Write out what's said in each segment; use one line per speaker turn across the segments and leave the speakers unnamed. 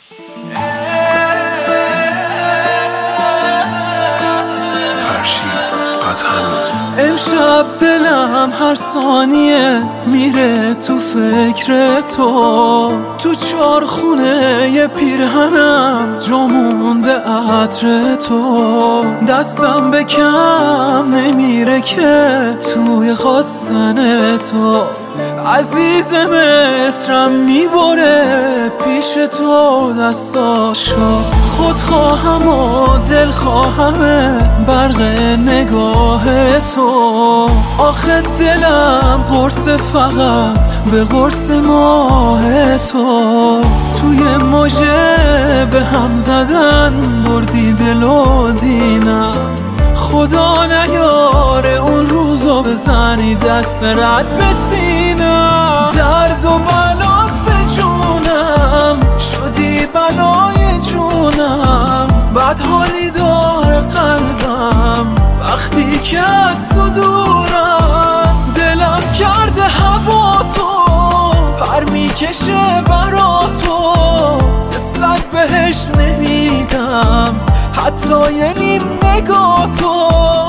امشب دلم هر ثانیه میره تو فکر تو چارخونه ی پیرهنم جا مونده عطر تو، دستم به کم نمیره که توی خواستن تو، عزیز مصرم میبره پیش تو دستاشو، خودخواهم و دلخواهم برق نگاه تو، آخه دلم قرص فقط به قرص ماه تو، توی موجه به هم زدن بردی دل و دینم، خدا نیاره اون روزو بزنی دست رد به سینم، درد و بلات به جونم شدی بلای جونم، بد حالی داره قلبم وقتی که از تو دورم، دلم کرده هوا تو پر میکشه برا تو، دستت بهش نمیدم حتی یه نیم نگاه تو.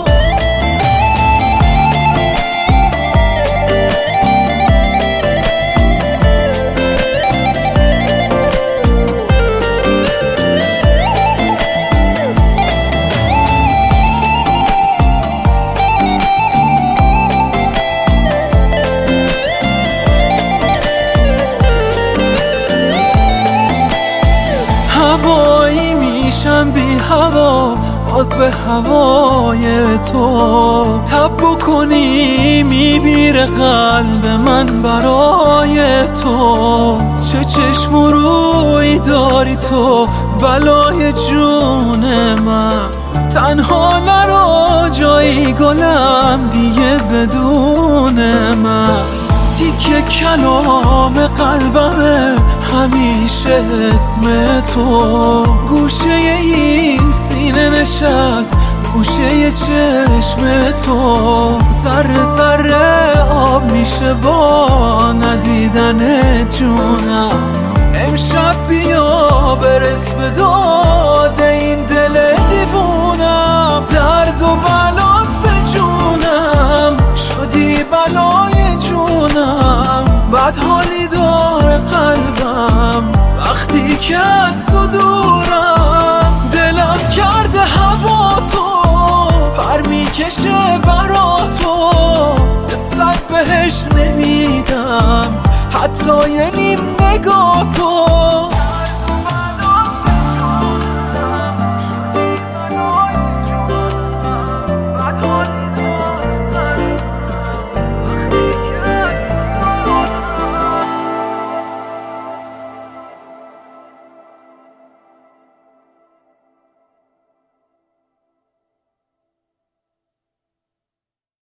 هوایی میشم بی هوا باز به هوای تو، تب بکنی میمیره قلب من برای تو، چه چشم و روی داری تو بلای جون من، تنها نرو جایی گلم دیگه بدون من، تیکه کلام قلبمه همیشه اسم تو، گوشه این سینه نشست گوشه چشم تو، ذره ذره آب میشه با ندیدن جونم، امشب بیا برس به داد این دل دیوونم، درد و بلات به جونم شدی بلای جونم، بد حالی داره قلبم وقتی که از تو دورم، دلم کرده هوا تو پر میکشه برا تو، دستت بهش نمیدم حتی یه نیم نگاه